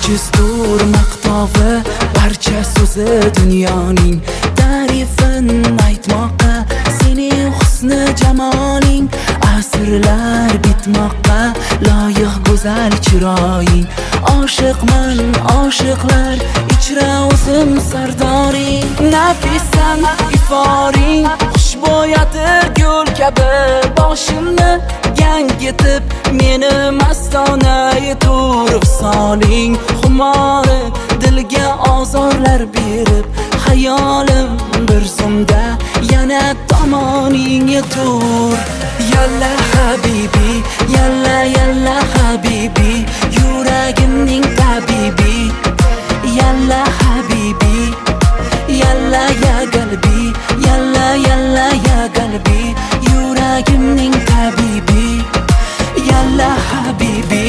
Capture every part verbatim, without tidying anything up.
Bejizdur maqtovi barcha so'zi dunyoning ta'rifin aytmoqqa sening husni jamoling asrlar bitmoqqa loyiq go'zal chiroying oshiqman oshiqlar ichra o'zim sardoring nafisan iforing xushbo'yatir gul kabi boshimni gangitib meni mastona yetur soling xumori dilga ozorlar berib xayolim bir zumda yana tomoning yetur yalla habibi yalla yalla habibi yuragimning tabibi yalla habibi yalla ya qalbi yalla yalla ya qalbi yuragimning tabibi yalla habibi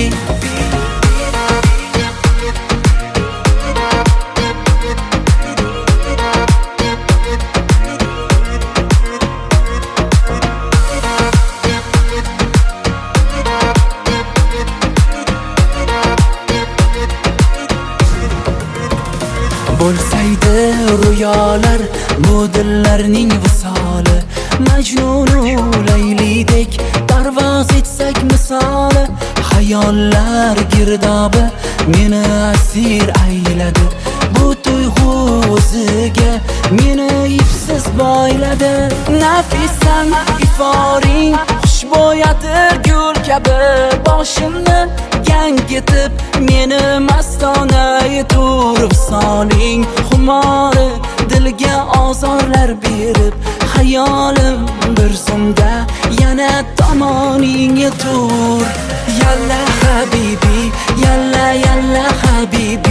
bo'lsaydi rüyalar bu dillarning visoli Majnunu Laylidek parvoz etsak misoli xayollar girdobi meni asir ayladi bu tuyg'u o'ziga meni ipsiz boyladi nafisan iforing xushbo'yatir gul kabi boshimni gangitib meni mastona yetur soling xumori dilga ozorlar berib xayolim bir zumda yana tomoning yetur yalla habibi yalla yalla habibi